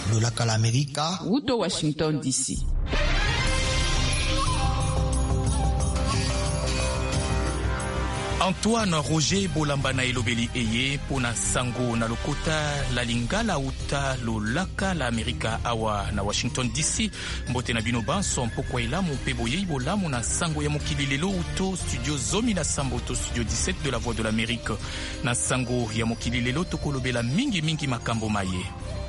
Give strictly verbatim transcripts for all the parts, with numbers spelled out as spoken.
de la Calamérica, Wuto Washington D C. Antoine Roger Bolambana elobeli eye pona sango na lokota la lingala uta lolaka la Amerika awa na Washington D C. Mbote na bino banso mpokwa elamu mpe boyei bolamu na sango ya mokili lelo uto studio zomi na sambo to studio dix-sept de la Voix de l'Amérique. Na sango ya mokili lelo tokolobela mingi mingi makambo maye.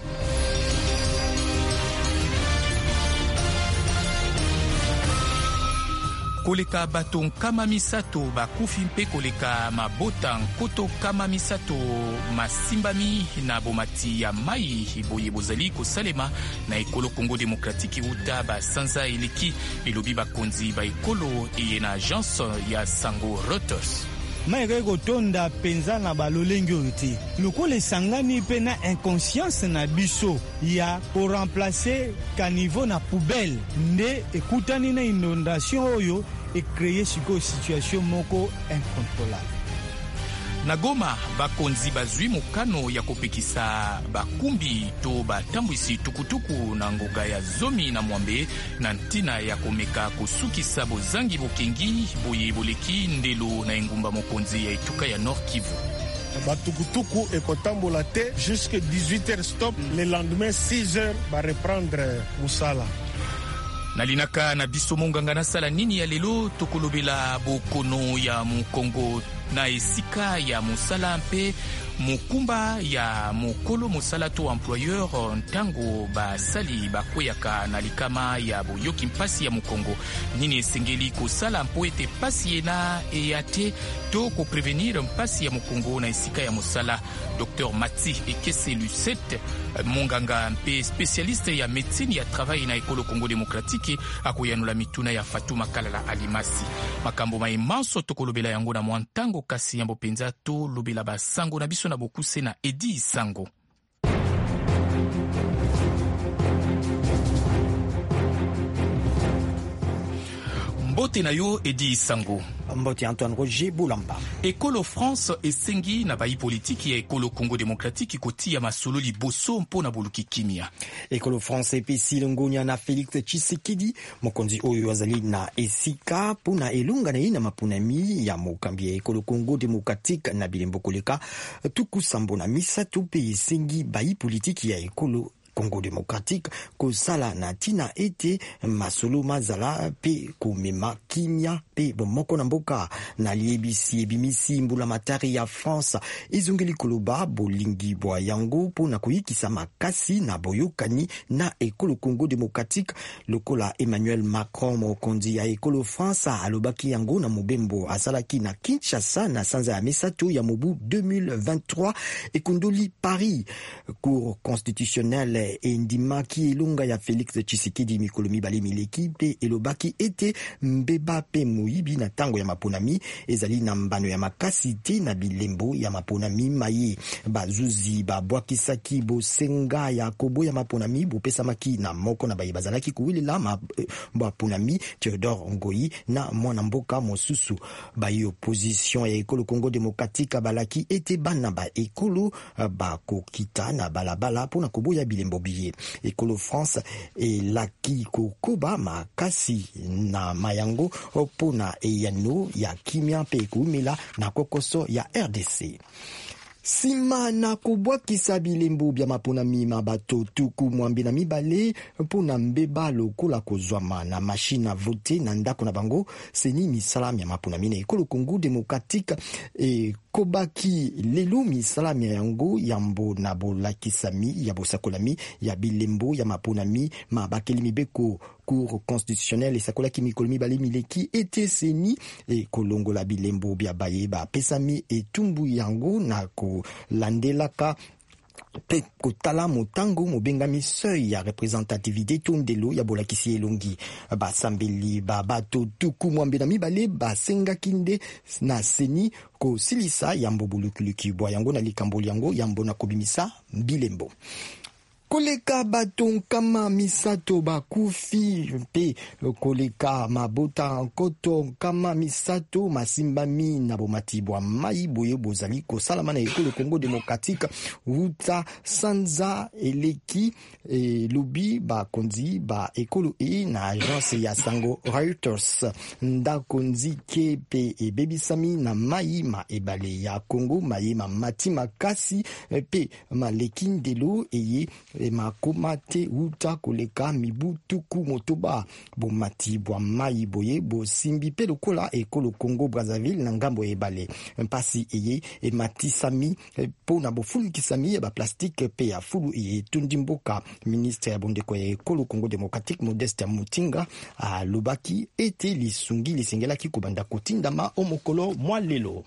Koleka bato nkama misato bakufi mpe koleka mabota nkoto kama misato masimbami na bomati ya mai boye bozali kosalema na ekolo Congo Démocratique uta basanza eleki elobi bakonzi ba ekolo eye na agence ya sango Reuters. maike kotonda penza na balolengi oyo te lokola esangani mpe na inconscience na biso ya koremplace kaniveau na poubelle nde ekutani na inondation oyo ekreye sikoyo situation moko incontrôlable. Na Goma bakonzi bazwi mokano ya kopekisa bakumbi to batambwisi tukutuku na ngoga ya zomi na mwambe na ntina ya komeka kosukisa bozangi bokengi boye boleki ndelo na engumba mokonzi ya etuka ya Nord Kivu. Batukutuku ekotambola te jusque dix-huit heures stop, le lendemain six heures ba reprendre musala. Nalinaka na biso monganga na sala nini ya lelo tokolobela bokono ya Mukongo na esika ya mosala mpe mokumba ya mokolo mosala to employeur ntango basali bakweyaka na likama ya boyoki mpasi ya Mukongo nini esengeli kosala mpo ete pasi ena eya te to koprevenir mpasi ya Mukongo na esika ya mosala. Docteur Mati Ekese Lucette, monganga mpe spécialiste ya médecine ya travail na ekolo Congo Démocratique akoyanula mituna ya Fatuma Kalala Alimasi. Makambo maemanso tokolobela yango na mwantango kasi yambo penza to lobela basango na biso na bokuse na Edi Sango. Mbote na yo Edi Sango. Mbote Antoine Roger Bolamba. Ekolo France esengi na bayi politiki ya ekolo Congo Démocratique kotia masolo liboso mpo na boluki kimia. Ekolo France epesi longonya na Félix Tshisekedi mokonzi oyo azali na esika pona elunga na ina mapunami ya mokambi ya ekolo Congo Démocratique na bilembo koleka tuku sambo na misato pe esengi bayi politiki ya ekolo Congo Démocratique kosala na tina ete masolo mazala pe komema kimia pe bomoko na mboka na liebisi ebimisi mbula matari ya France ezongeli koloba bolingi bwa yango pona koyikisa makasi na boyokani na ekolo Congo Démocratique lokola Emmanuel Macron mokonzi ya ekolo France alobaki yango na mobembo asalaki na Kinshasa na sanza ya misato ya mobu deux mille vingt-trois ekondoli Paris Cour constitutionnelle endimaki elonga ya Félix Tshisekedi mikolo mibale mileki pe elobaki ete mbeba pe moyibi na tango ya maponami ezali na mbano ya makasi te na bilembo ya maponami maye bazuzi babwakisaki bosenga ya kobo ya maponami bopesamaki na moko na baye bazalaki kuwilela maponami Theodore Ngoyi na mwana mboka mosusu baye opposition ya ekolo Congo Démocratique balaki ete bana ba ekolo bakokita na balabala pona koboya bilembo biye. Ekolo France elaki kokoba makasi na mayango pona eyano ya kimia pe kumela na kokoso ya R D C. Sima na kubwakisa bilembo bya maponami mabato tuku mwambi na mibale pona mbeba lokola kozwama na machine vote na ndako na bango seni misalami ya maponami na ekolo Congo Démocratique e kobaki lelo misalami ya yango yambo na bolakisami ya bosakolami ya bilembo ya maponami mabakeli mibeko Cour constitutionnelle esakolaki mikolo mibale mileki ete seni e kolongola bilembo bya bayeba pesami etumbu yango na kolandelaka pe kotala motango mobengami seuil ya représentativité tondelo ya bolakisi elongi basambeli babato tuku mwambe na mibale basengaki nde na seni kosilisa yambo bulukuluki bwa yango na likamboli yango yambo na kobimisa bilembo. koleka bato nkama misato bakufi mpe koleka mabota nkoto nkama misato masimbami na bomati bwa mai boye bozali kosalama na ekolo Congo démocratique uta sanza eleki e lobi bakonzi ba ekolo e na agence ya sango Reuters ndakonzi kepe ebebisami na mai ma ebale ya Congo mai ma mati makasi pe malekindelo eye e makomate uta koleka mibu tuku motoba bomati bwa mai boye bo simbi pe lokola ekolo Congo Brazzaville na ngambo ebale mpasi eye e matisami po na bofulikisami ba plastique pe ya fulu eye tundimboka ministre ya bondeko ya ekolo Congo démocratique Modeste Mutinga a lobaki ete lisungi lisengelaki kobanda kotindama omokolo mwa lelo.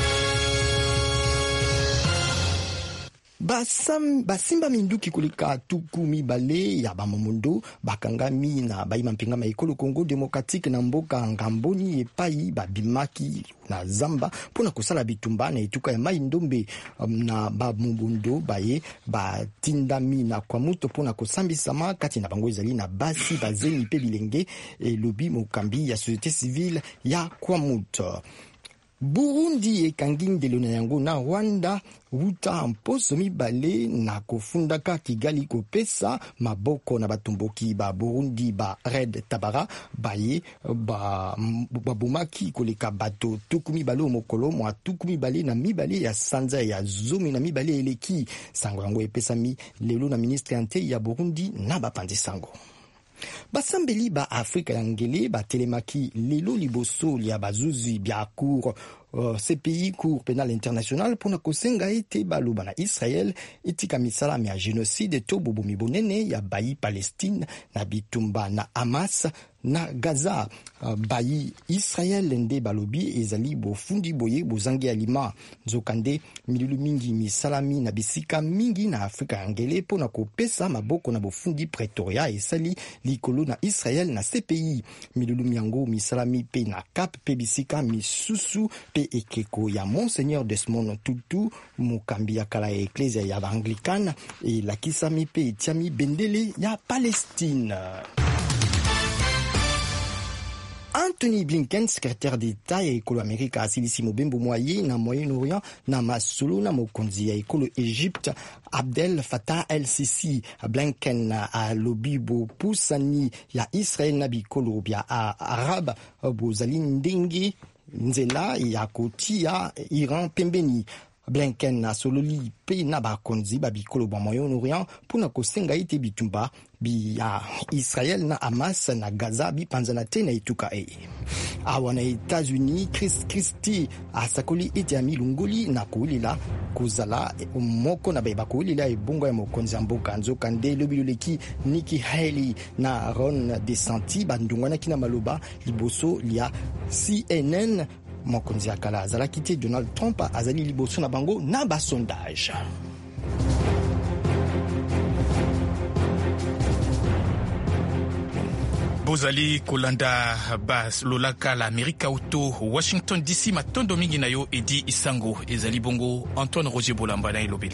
Basam basimba minduki kulika tuku mibale ya bamomondo bakangami na baima mpinga ma ekolo Congo démocratique na mboka ngamboni epai babimaki na zamba pona kosala bitumba na etuka ya mai ndombe um, na bamomondo baye batindami na kwa muto pona kosambisama kati na bango ezali na basi bazeni pe bilenge elobi mokambi ya société civile ya kwa muto. Burundi ekangi ndelo na yango na Rwanda uta mposo mibale na kofundaka Kigali kopesa maboko na batumboki ba Burundi ba Red Tabara baye ba babumaki koleka bato tuku mibale mokolo mwa tuku mibale na mibale ya sanza ya zomi na mibale eleki sango yango epesami lelo na ministre ante ya Burundi na bapandi sango. Basambeli ba Afrika ya ngele ba telemaki lelo liboso ya bazuzi bya cour uh, C P I cour pénal international pona kosenga ete baloba na Israel etika misalami ya genocide to bobomi bonene ya bayi Palestine na bitumba na Hamas na Gaza. uh, bayi Israel nde balobi ezali bofundi boye bozangi alima nzokande milulu mingi misalami na bisika mingi na Afrika ya ngele pona kopesa maboko na bofundi Pretoria esali likolo na Israel na C P I milulu miango misalami pe na Cap pe bisika misusu pe ekeko ya Monseigneur Desmond Tutu mukambi ya kala ya Ecclesia ya Anglikana e lakisami pe etiami bendele ya Palestine. Anthony Blinken, secrétaire d'État ya ekolo Amerika asilisi mobembo moye na Moyen-Orient na masolo na mokonzi ya ekolo Egypte Abdel Fattah el-Sisi. Blinken a lobi bo pusani ya Israel na bikolo bya Arab bozali ndenge nzela ya kotia Iran pembeni. Blinken na sololi pe na bakonzi babikolo ba Moyen-Orient pona kosenga ite bitumba bi ya Israel na Hamas na Gaza bi panzana te na etuka e. Awa na États-Unis Chris Christie asakoli ite ya milungoli na kuulila kuzala moko na beba kuulila ebongo ya mokonzi ya mboka nzokande lobiloleki Nikki Haley na Ron DeSantis bandungwana kina maloba liboso lia C N N. Mokonzi ya kala azalaki te Donald Trump azali liboso na bango na ba sondage. Bozali kolanda bas lolaka la Amerika auto Washington D C matondo mingi na yo edi isango ezali bongo Antoine Roger Bolamba na elobeli.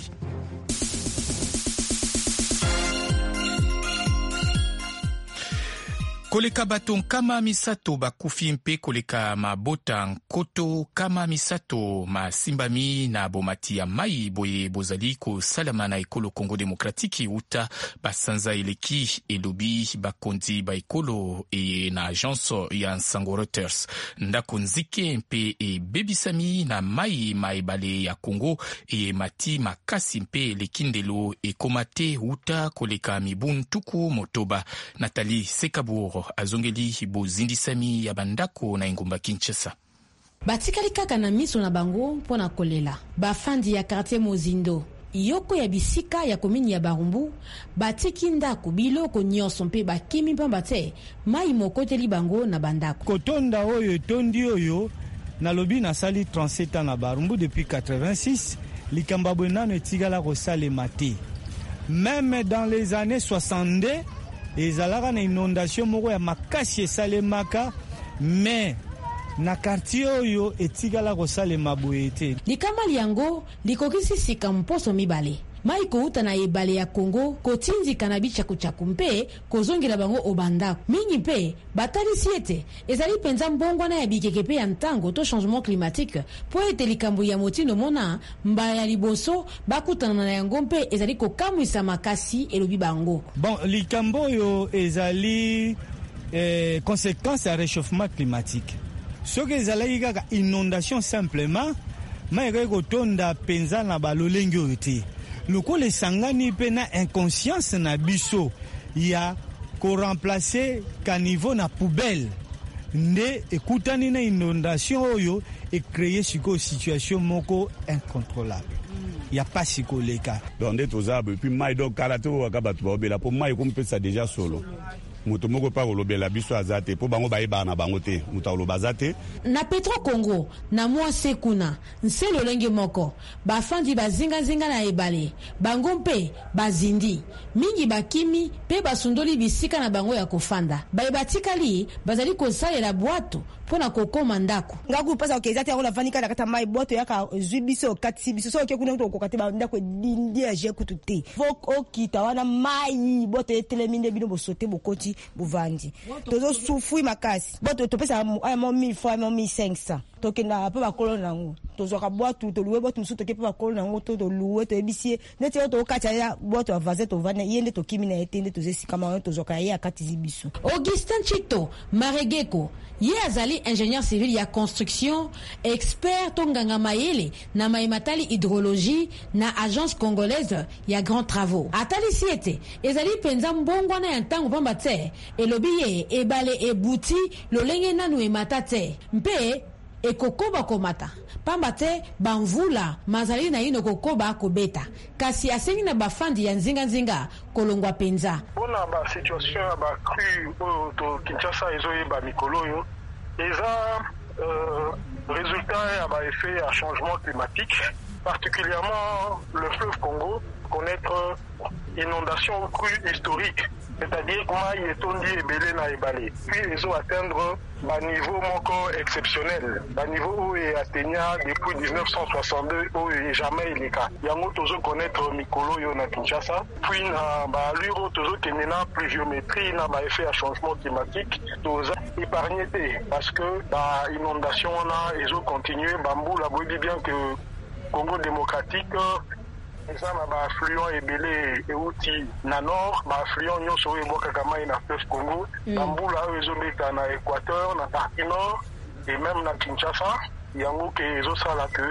Koleka bato kama misato bakufi mpe koleka mabota nkoto kama misato masimbami na bomati ya mai boye bozali ko salama na ekolo Congo démocratique uta basanza eleki elobi bakonzi ba ekolo e na agence ya sango Reuters ndako nzike mpe e bebisami na mai maibale ya Congo e mati makasi mpe lekindelo e komate uta koleka mibuntuku motoba. Nathalie Sekabur azongeli bozindisami ya bandako na ingumba Kinshasa. Batikali kaka na miso na bango mpona kolela. Bafandi ya quartier Mozindo yoko ya bisika ya komini ya Barumbu batiki ndako biloko nyonso mpe bakimi pamba te mai mokoteli bango na bandako. Kotonda oyo tondi oyo na lobi na sali trente-sept ans na Barumbu depuis quatre-vingt-six likamba bwenano etigala kosalema te. Même dans les années soixante-deux ezalaka na inondation moko ya makasi esalemaka mais na quartier oyo etigala kosalema boye te. Likama liango likokisi sika mposo mibale. mai kouta na ebale ya Kongo kotindika na bichaku chaku mpe kozongela bango obandako mingi mpe batalisi ete ezali penza mbongwana ya bikeke pe ya ntango to changement climatique po ete likambo ya motindo mona mbala ya liboso bakutana na yango mpe ezali kokamwisa makasi elobi bango. Bon, likambo yo ezali eh, conséquence ya réchauffement climatique. Soki ezali kaka inondation simplement mai kotonda penza na balolengi oyo te. Lokola esangani pe na inconscience na biso ya ko remplacer caniveau na poubelle nde ekutani na inondation oyo e créer siko situation moko incontrôlable. Ya pas sikoleka. Donc nde tozabe puis mai donc kalato wakabatu baobela po mai kompesa déjà solo. Mutu moko pa kolobela biso azate po bango bayeba na bango te mutu olobaza te. Na Petro Congo na mwa sekuna nselo lenge moko bafandi bazinga zinga na ebale bango mpe bazindi mingi bakimi pe basundoli bisika na bango ya kofanda bayibatikali bazali kosalela bwato pona kokoma ndako ngaku pasa okezati yango lavani kala kata mai bwato yaka zubiso kati biso so ke kuna to kokate ba ndako dindi ya je kututi fok okita wana mai bwato eteleminde bino bosote bokoti buvandi tozo sufui makasi bwato topesa mo mille fois mo mille cinq cents tokenda pa bakolo nango tozoka bwato to luwe bwato musuto ke pa bakolo nango to to luwe to ebisie neti to kacha ya bwato avaze to vana yende to kimi na etende to zesika ma to zoka ya kati zibiso. Augustin Chito Maregeko ye azali ingénieur civil ya construction expert tonganga mayele na maimatali hydrologie na agence congolaise ya grand travaux atali siete ezali penza mbongwana ya ntango pamba te elobi ye ebale ebuti lolenge nanu emata te mpe ekokoba komata pamba te banvula mazali na ino kokoba kobeta kasi asengi na bafandi ya nzinga nzinga kolongwa penza bona ba situation ya ba cru o to Kinshasa ezoyeba mikolo yo eza euh, résultat ya ba effet ya changement climatique, particulièrement le fleuve Congo connaître inondation crue historique, c'est-à-dire que mai etondi ebele na ebale puis ils ont atteindre un niveau moko exceptionnel, un niveau où il atteignait depuis dix-neuf cent soixante-deux où il jamais il est cas yango tozo connaître mikolo yo na Kinshasa puis na ba allure tozo kenena pluviométrie na ba effet à changement climatique toza épargné parce que ba inondation na ils ont continué bambu la boudi bien que Congo démocratique eza na baaffluent ebele euti na nord baaffluent nyonso oyo ebwakaka mai na fleuve Congo bambula oyo ezobeta na Équateur na partie nord et même na Kinshasa yango ke ezosala ke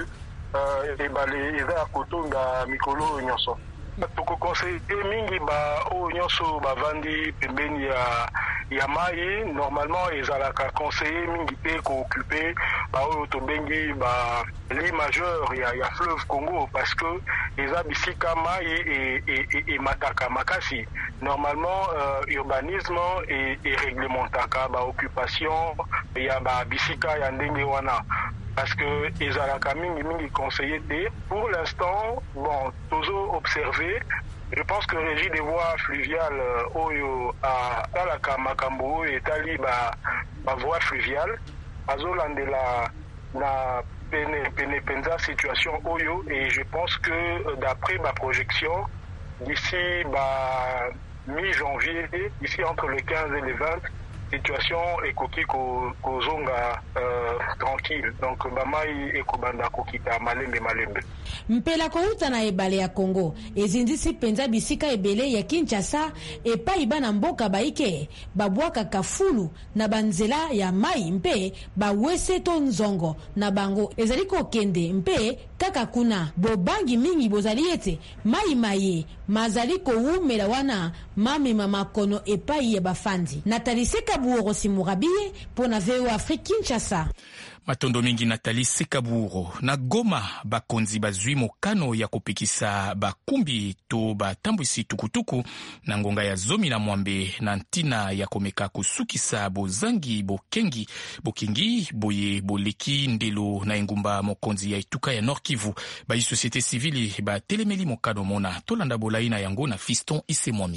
ebale eza ya kotonda mikolo oyo nyonso tokoconseille mingi ba oyo nyonso bavandi pembeni ya ya mai normalement ezalaka conseiller mingi pe kooccupé ba oyo tobengi ba lit majeur ya, ya fleuve Congo parce que eza bisika mai et, et, et, et mataka makasi normalement euh, urbanisme et, et réglementaka ba occupation ya ba bisika ya ndenge wana parce que ezalaka mingi mingi conseiller te pour l'instant bon tozo observer. Je pense que le régie des voies fluviales oyo a talaka makambo et tali ba ba voie fluviale azolandela na pene pene penza situation oyo et je pense que d'après ma projection d'ici ba mi-janvier ici entre le quinze et le vingt situation ekoki ko kozonga euh, tranquille donc bamai ekobanda kokita malembe malembe mpela kouta na ebale ya Congo ezindisi penza bisika ebele ya Kinshasa epai bana mboka baike babwaka kafulu na banzela ya mai mpe bawese to nzongo na bango ezali kokende mpe kaka kuna bobangi mingi bozali ete mai maye mazali koumela wana mamema makono epai ya bafandi Nathalie Sekaburo Simurabie pona V O Afrique Kinshasa. Matondo mingi Nathalie Sekaburo na Goma bakonzi bazwi mokano ya kopekisa bakumbi to batambwisi tukutuku na ngonga ya zomi na mwambe na ntina ya komeka kusukisa bozangi bokengi bokingi boye boleki ndelo na engumba mokonzi ya ituka ya Nord Kivu ba société civile ba telemeli mokano mona tolanda bolaina yango na Fiston Isemwami.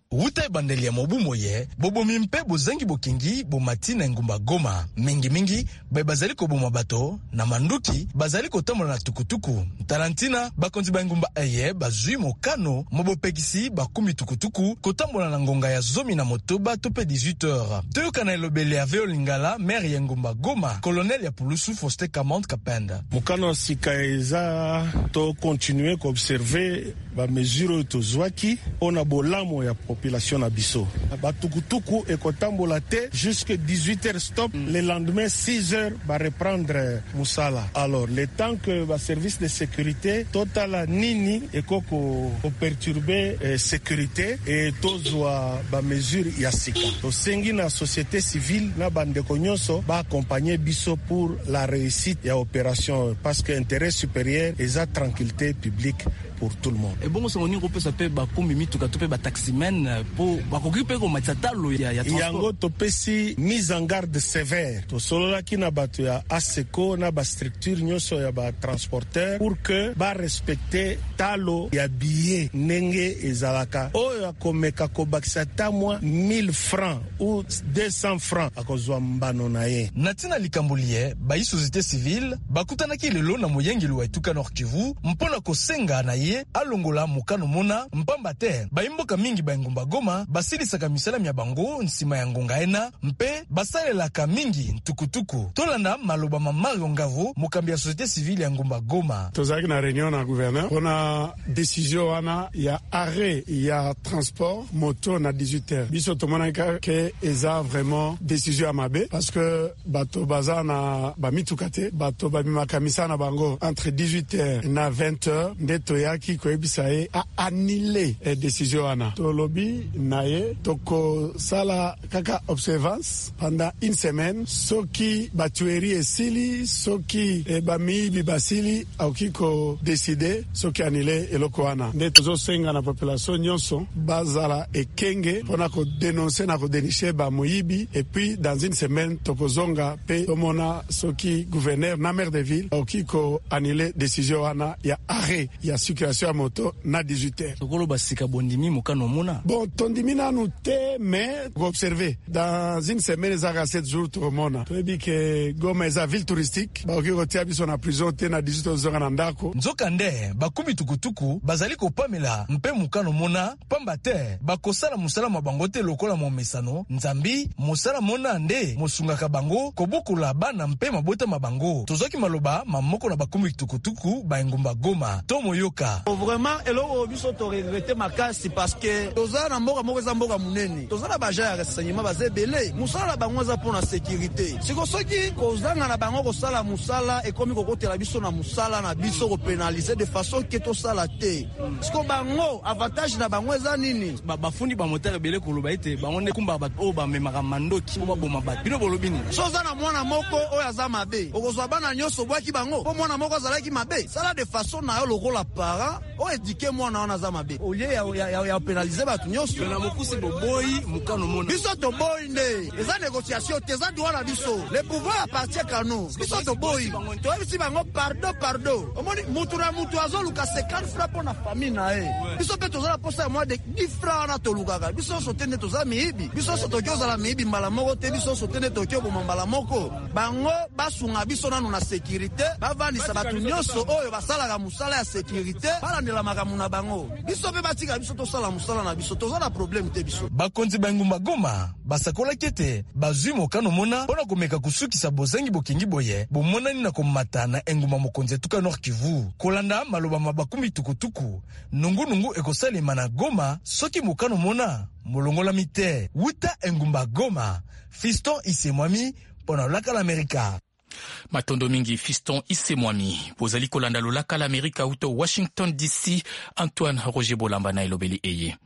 Wuta bandeli ya mobu moye, bobo mimpe bozangi bokingi bomati na engumba Goma. Mingi mingi, bay bazali ko boma bato, na manduki, bazali ko tambola na tukutuku. Tarantina, bakonzi ba engumba eye, bazui mokano, mobo pekisi, bakumi tukutuku, ko tambola na ngonga ya zomi na motoba tope dix-huit heures. Toyoka na elobele ya Veo Lingala, maire ya engumba Goma, colonel ya Pulusu Foste Kamante Kapenda. Mokano sika eza, to continue ko observer ba mesure to zwaki, on a bolamo ya population na biso. Ba tukutuku e ko tambola te jusque dix-huit heures stop, mm. Le lendemain six heures va reprendre musala. Alors le temps que ba service de sécurité total nini e ko ko perturber eh, sécurité et tozwa ba mesure ya sika. To sengi na société civile na bande ko nyonso ba accompagner biso pour la réussite ya opération parce que intérêt supérieur et la tranquillité publique pour tout le monde. Et bon, on a peut s'appeler Bakoumi Mituka Topé Bataximen pour Bakogipe comme Matsatalo ya ya transport. Yango topesi mise en garde sévère. To solo la ki na batu ya ASECO na ba structure nyoso ya ba transporteur pour que ba respecter talo ya billet nenge ezalaka. Oyo akomeka ko bakisa tamwa mille francs ou deux cents francs akozwa mbano na ye. Natina likambulie ba société civile bakutana ki lelo na moyengi lo etuka Nord Kivu mpona ko senga na ye alongola mukano mona mpamba te baimboka mingi ba engumba Goma basilisaka misala ya bango nsima ya ngonga ena mpe basalelaka mingi ntukutuku. Tolanda maloba Mario Ngavo mukambi ya société civile ya ngumba Goma. Tozaki na réunion na gouverneur pona décision wana ya arrêt ya transport moto na dix-huit heures. Biso tomonaka ke eza vraiment décision amabe parce que bato baza na ba mitukate bato ba mimakamisa na bango entre dix-huit heures na vingt heures ndeto yaki ko ebisaye a annulé e décision wana. Tolobi naye toko sala kaka observance pendant une semaine soki batueri esili soki e bamibi basili aukiko décider soki annulé eloko wana. Ndeto zo senga na population nyonso bazala ekenge pona ko dénoncer na ko dénicher ba moyibi et puis dans une semaine toko zonga pe tomona soki gouverneur na maire de ville aukiko annulé décision wana ya arrêt ya circulation à moto na dix-huit heures. Tokolo basika bondimi mokano mona. Bon, tondimi na nous te mais observer dans une semaine za sept jours to mona. To ebi ke Goma eza ville touristique ba okiko tia biso na prison te na dix-huit heures zonga na ndako. Nzokande bakumi tukutuku bazali ko pamela mpe mokano mona pamba te bakosala musala mabango te lokola mo mesano nzambi musala mona nde mosungaka bango kobokula bana mpe mabota mabango. Tozoki maloba mamoko na bakumi tukutuku ba engumba Goma. Tomo yoka. Vraiment eloko biso to regretter makasi parce que toza na mboka moko za mboka munene. Toza na baja ya renseignement bazebele. Musala bango za pona sécurité. Siko soki kozanga na bango kosala musala ekomi kokotela biso na musala na biso ko pénaliser de façon que to sala te. Siko bango avantage na bango za nini? Ba bafundi ba moteur belé koloba ite bango ne kumba ba o ba memaka mandoki ba boma ba. Bino bolobini. Soza na mwana moko oya za mabe. Okozwa bana nyoso bwaki bango. Po mwana moko azalaki mabe. Sala de façon na yo lokola para o éduquer mwana wana za mabe. Au lieu ya ya ya pénaliser batu nyoso. Na mokusi boboyi mukano mona. Biso to boy nde. Eza négociation teza droit na biso. Le pouvoir appartient à nous. Biso to boy. To bisi bango pardon pardon. Omoni mutu na mutu azoluka cinquante francs pour na famille na e. Biso pe tozala posa moi de dix francs na tolukaka. Biso sotende toza miibi. Biso sotokyo za la miibi mbala moko te biso sotende tokyo bo mbala moko. Bango basunga biso nanu na sécurité. Bavandisa batu nyoso oyo basala ka musala ya sécurité. Bala ndela makamu na bango. Biso pe batika biso to sala musala na biso toza na problème te biso. Bakonzi bangumba Goma basakola kete bazui mokano mona pona komeka kusukisa bozengi bokingi boye bomonani na komata na enguma mokonzi tuka Nord Kivu kolanda maloba mabakumi tukutuku nungu nungu ekosalema na Goma soki mokano mona molongola mite wuta engumba Goma. Fiston Isemwami pona laka l'Amerika. Matondo mingi Fiston Isemwami pozali kolanda lolaka l'Amerika uto Washington D C. Antoine Roger Bolamba na elobeli eye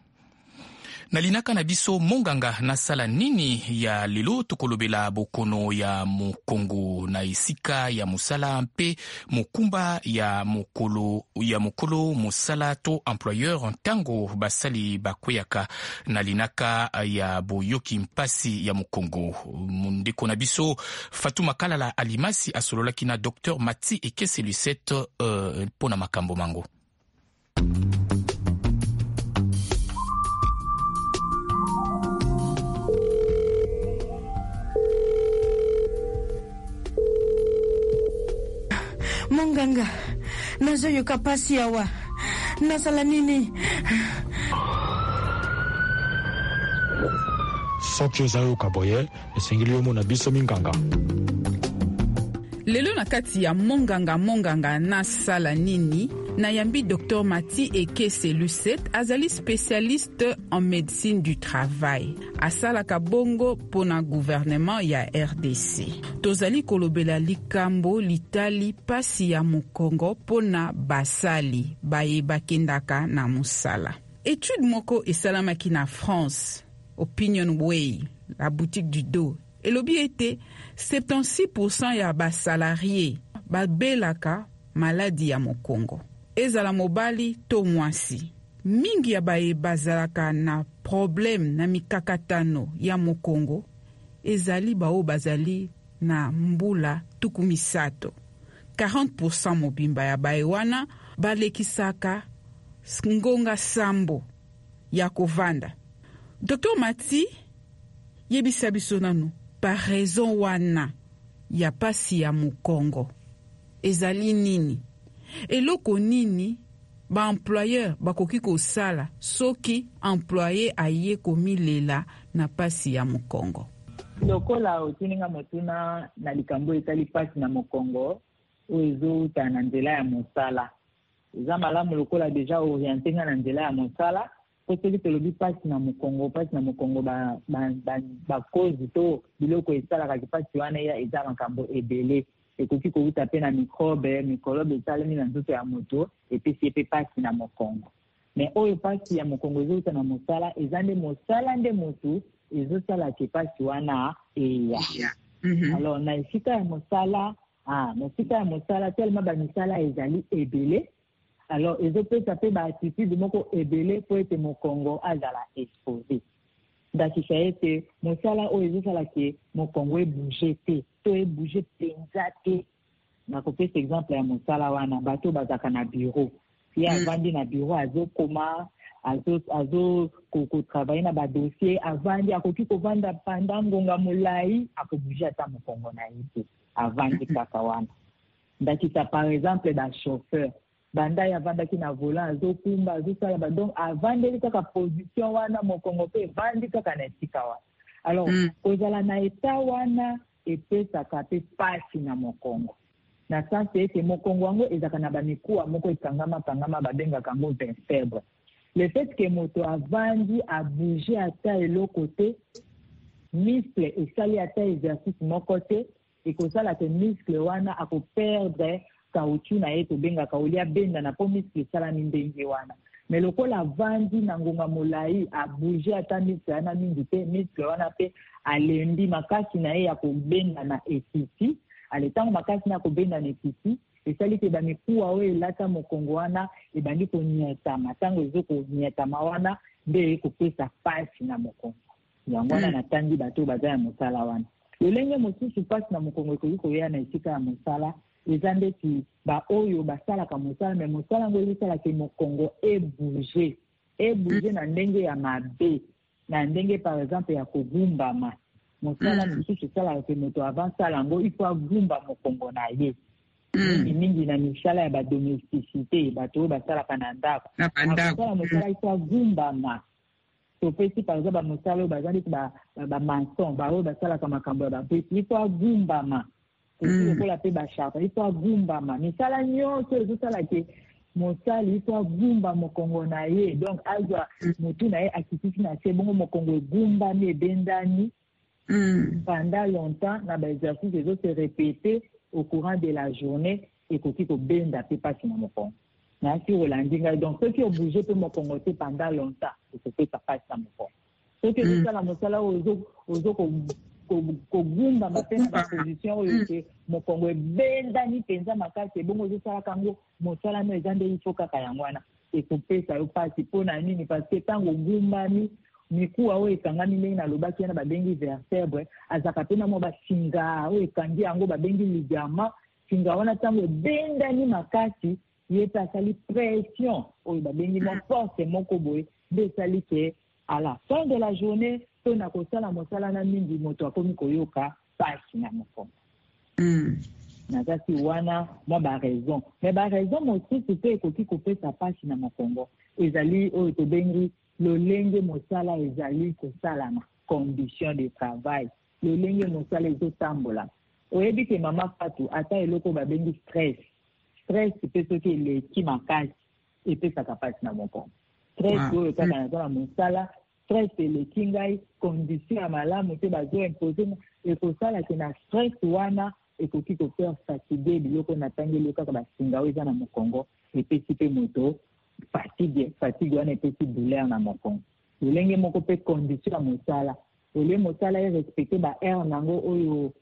nalinaka na biso monganga na sala nini ya lelo tokolobela bokono ya mokongo na esika ya musala mpe mokumba ya mokolo ya mokolo musala to employeur ntango basali bakweyaka nalinaka ya boyoki mpasi ya mokongo. Ndeko na biso Fatuma Kalala Alimasi asololaki na docteur Mati Ekese Lucette uh, pona makambo mango. munganga nazoyoka pasi awa nasala nini soki ozayoka boye esengeli omona biso minganga. Lelo na kati ya monganga monganga nasala nini nayambi Docteur Mati Ekese Lucette azali spécialiste en médecine du travail asalaka bongo pona gouvernement ya R D C. Tozali kolobela likambo litali pasi ya Mukongo pona basali baye bakendaka na musala. Étude moko esalamaki na France, Opinion Way, la boutique du dos. Elobi ete soixante-six pour cent ya basalarié babelaka maladi ya Mukongo. Ezala mobali to mwasi. Mingi ya baye bazalaka na problème na mikakatano ya Mukongo. Ezali bao bazali na mbula tuku misato. quarante pour cent mobimba ya baye wana balekisaka ngonga sambo ya kovanda. Docteur Mati yebisa biso nanu par raison wana ya pasi ya Mukongo ezali nini eloko nini ba employeur bakoki kosala soki employé aye komilela na pasi ya Mukongo. Lokola otininga motuna na likambo etali pasi na Mukongo ozo tana nzela ya mosala eza malamu lokola deja orienté na nzela ya mosala Koseli telobi pasi na Mukongo, pasi na Mukongo ba ba ba, ba cause to biloko esala ka pasi wana ya eza makambo ebele ekoki ko uta pe na microbe, microbe esalemi na nzoto ya moto epesi epe pasi na Mukongo. Mais oyo pasi ya Mukongo ezo na mosala ezande mosala nde motu ezo sala ke pasi wana eya. Mm-hmm. Alors na esika ya mosala, ah, na esika ya mosala tellement ba misala ezali ebele. Alors, ils ont peut taper ma attitude moko ebele pour être mon Congo à la exposé. Daki chaete mon sala o ezo sala ke mon Congo e bouger te, to e bouger penzate. Na ko pese exemple ya mon sala wana bato bazaka na bureau. Si avandi na bureau azo koma azo azo ko ko travailler na ba dossier avandi akoki ko vanda pendant ngonga mulai ako bouger ata mon Congo na yite avandi kaka wana. Daki sa par exemple da chauffeur banda ya vanda kina volant azo kumba azo sala ba donc avandeli kaka position wana Mukongo pe vandi kaka na esika wana. Alors mm. kozala na eta wana epesaka pe pasi na Mukongo na sens ete Mukongo wango ezaka na bamikuwa moko ekangama kangama babengaka ngo vertèbre. Le fait que moto avandi a bouger ata eloko te muscle esali ata exercice moko te ekozala ke muscle wana ako perdre kauchu na yeto benga kaulia benda na po muscle sala ndenge wana. Mais lokola vandi na ngonga molai a bouger ata muscle ana mingi te muscle wana pe alendi makasi na ye ya kobenda na etiti aletango makasi na kobenda na etiti esali ke ba mikuwa oyo elata Mukongo wana ebandi konyetama tango ezo konyetama wana nde ekopesa pasi na Mukongo yango wana na tangi bato baza ya mosala wana. Lolenge mosusu pasi na Mukongo ekoki koya na esika ya mosala ezande ti ba oyo basala ka mosala me mosala ngo lisala ke Mukongo e bouger e bouger na ndenge ya mabe na ndenge par exemple ya kogumbama mosala mosusu sala ke moto avansala ngo il faut agumba Mukongo na ye mingi mingi na misala ya ba domesticité bato basala kana ndako mosala mosala il faut agumbama to pesi par exemple mosala bazali ba ba maçon ba oyo basala ka makambo ya ba il faut agumbama il faut la pe ba chapa il faut agumbama misala nyonso ezosala ke mosali il faut agumba Mukongo na ye donc azwa motu na ye akitisi na se bongo Mukongo egumbami ebendani pendant longtemps na ba exercice ezo se répéter au courant de la journée et koki ko benda pe pasi na Mukongo na si rolandinga donc ceux qui ont bougé pe Mukongo te pendant longtemps c'est que ça passe na Mukongo ceux qui ont la mosala ozo ozo ko ko gumba mapena ba position oyo ke Mukongo ebendani penza makasi bongo ozo sala kango mosala no ezande ifo kaka yangwana et ko pesa yo pasi pona nini parce que tango gumbani mikuwa oyo ekangami ndenge nalobaki na babengi vertèbre azaka pena mo basinga oyo ekangi yango babengi ligament singa wana tango ebendani makasi ye pe asali pression oyo babengi mo force moko boye nde esali ke à la fin de la journée tona kosala mosala na mingi moto akomi koyoka pasi na Mukongo. nazaki wana mwa baraison mais baraison mosusu mpe ekoki kopesa mpasi na mokongo ezali oyo tobengi lolenge mosala ezali kosalama condition de travail lolenge mosala ezotambola oyebi ke mama Fatou ata eloko babengi stress stress mpe soki eleki makasi epesaka mpasi na mokongo stress oyo kaka naza na mosala stress eleki ngai condition ya malamu mpe bazoimpose ekosala ke na stress wana ekoki kofaire fatigue biloko natangeli kaka basinga oyo eza na mokongo epesi mpe moto fatigue fatigue wana epesi douleur na mokongo lolenge moko mpe condition ya mosala ole mosala erespecte baheure nango oyo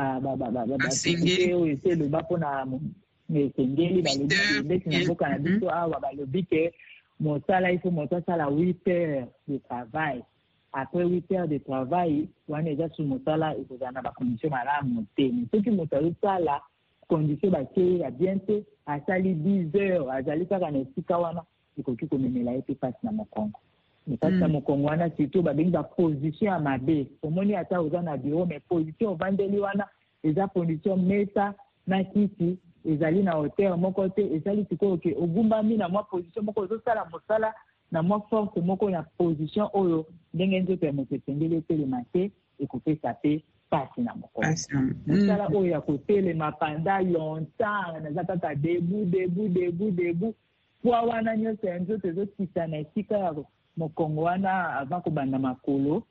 basengeli oyo ese eloba mpona esengeli balobi ebeti na mboka na biso awa balobi ke mosala ifo moto asala huit heures de travail après huit heures de travail wana eza su mosala ekozala na bacondition malamu te soki moto azosala condition batie ya bien te asali dix heures azali kaka na esika wana ekoki komemela ye mpe mpasi na mokongo mpasi na mokongo wana surtout babengi baposition ya mabe omoni ata oza na bureau mais position ovandeli wana eza position mesa na kiti ezali na hauteur moko te ezali sikoyo ke ogumbami na mwa position moko ozosala mosala na mwa force moko na position oyo ndenge nzoto ya moto esengeli etelema te ekopesa mpe mpasi na mokongo mosala oyo ya kotelema panda longtemps naza kaka debu debu debu debu pwa wana nyonso ya nzoto ezokisa na esika ya mokongo wana avant kobanda makolo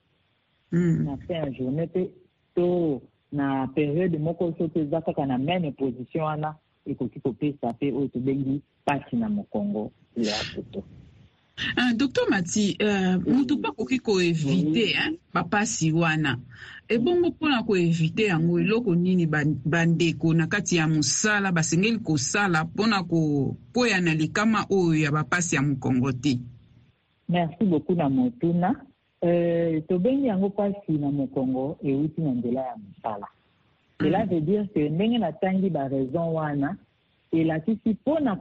na fin ya journée te to na periode moko soki eza kaka na meme position wana ekoki kopesa mpe oyo tobengi mpasi na mokongo ya poto. Uh, Docteur Mati, uh, mutu pa koki koevite eh, bapasi wana ebongo mpona koevite yango eloko nini bandeko na kati ya mosala basengeli kosala mpona kokwea na likama oyo ya bapasi ya mokongo te? Merci beaucoup na motuna. Euh, tobengi yango pasi na mokongo euti na nzela ya mosala. Cela veut dire que ndenge natangi ba raison wana elakisi mpona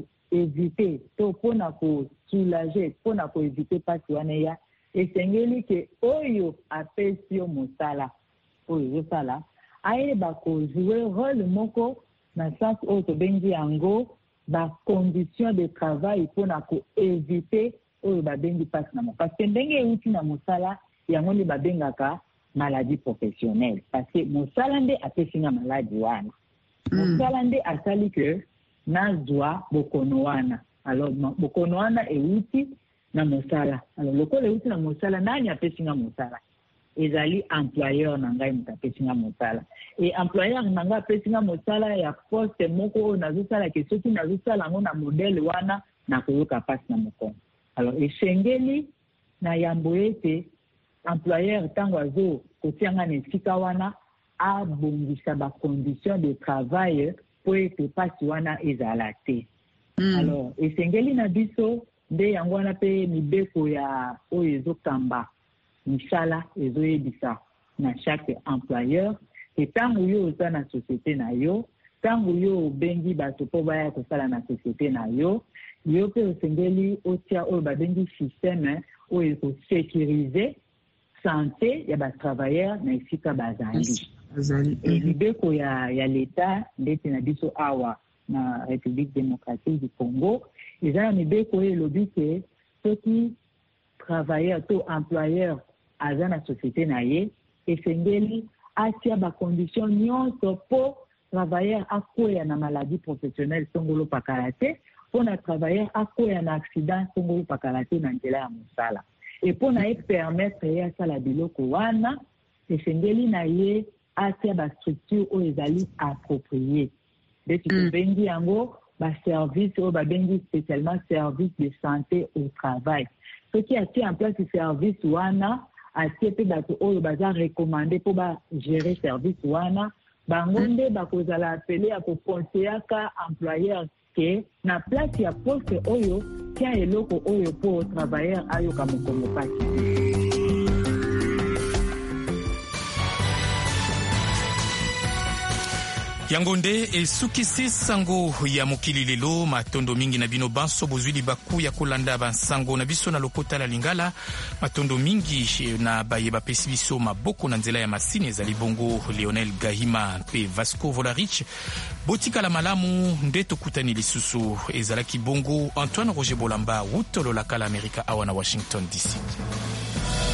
koevite to mpona kosoulager mpona koevite pasi wana ya esengeli ke oyo apesi yo mosala oyo ezosala ayeba kozouer rôle moko na sens oyo tobengi yango bacondition de travail mpona koevite oyo babengi pasi na mo parce que ndenge euti na mosala yango nde babengaka maladie professionnelle parce que mosala nde apesi nga maladi wana mosala nde asali ke nazwa bokono wana alors bokono wana euti na mosala alors lokola euti na mosala nani apesi nga mosala ezali employeur na ngai moto apesi nga mosala e employeur na ngai apesi nga mosala ya poste moko oyo nazosala ke soki nazosala yango na modele wana nakoyoka pasi na mokongo. Alors esengeli na yambo ete employeur ntango azo kotianga na esika wana abongisa bacondition de travail po ete pasi wana ezala te. Mm. Alors esengeli na biso nde yango wana mpe mibeko ya oyo ezokamba misala ezoyebisa na chaque employeur e ntango yo oza na société na yo ntango yo obengi bato mpo baya kosala na société na yo yo mpe osengeli otia oyo babengi système oyo ekosécurize santé ya batravailleur na esika bazali. E mibeko ya, ya leta ndeti na biso awa na République démocratique du Congo eza na mibeko oyo elobi ke soki travailleur to employeur aza na société na ye esengeli atia bacondition nyonso mpo travailleur akwea na maladie professionnelle songolo pakala te mpona travailleur akwea na accident songolo pakala te na nzela ya mosala e mpona ye permettre ye asala biloko wana esengeli na ye atia bastructure oyo ezali approprié ndeti tobengi yango baservice oyo babengi spécialement service de santé au travail soki atie en place service wana atie mpe bato oyo baza recommandé mpo bagérer service wana bango nde bakozala apele ya kokonseyaka employeur ke na place ya poste oyo tia eloko oyo mpo travailleur ayoka mokongo pasi. yango nde esukisi sango ya mokili lelo matondo mingi na bino banso bozwili baku ya kolanda bansango na biso na lokota la lingala matondo mingi na baye bapesi biso maboko na nzela ya masini ezali bongo Lionel Gahima pe Vasco Volarich botika la malamu nde tokutani lisusu ezalaki bongo Antoine Roger Bolamba wutolo la kala Amerika awa na Washington D C.